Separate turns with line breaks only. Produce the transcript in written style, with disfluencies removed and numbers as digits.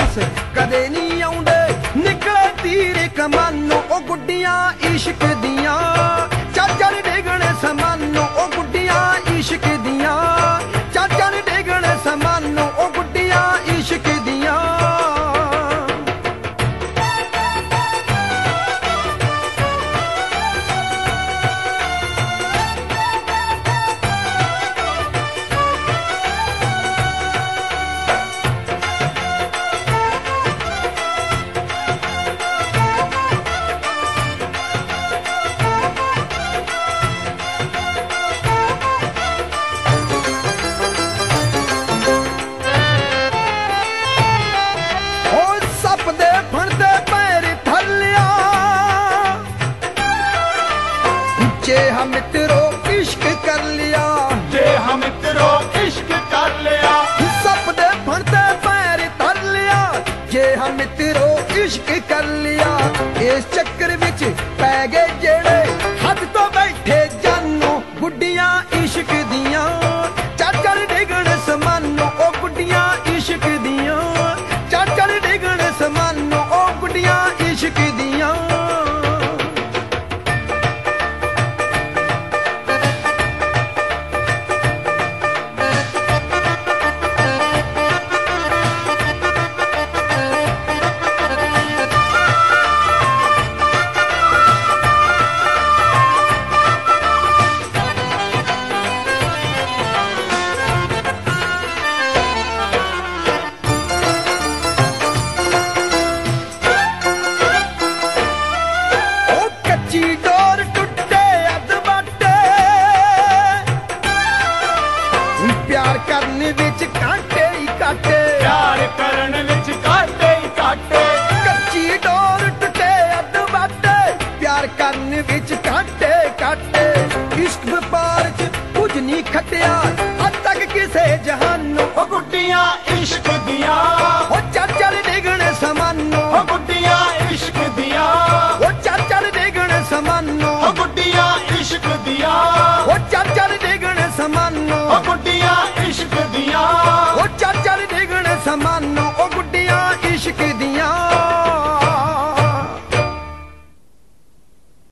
पास कदे नहीं आउंदे निकले तीर कमानो ओ गुड्डियां इश्क दियां चाचर डेगणे समानो ओ गुड्डियां इश्क दियां चाचर डेगणे समानो ओ गुड्डियां इश्क दियां जे हम मित्रों इश्क कर लिया
जे हम मित्रों इश्क कर लिया
सब दे फड़ते पैर धर लिया जे हम मित्रों इश्क कर लिया इस चक्कर विच पै गए जेड़े हद तो बैठे जानो गुड्डियां इश्क दियां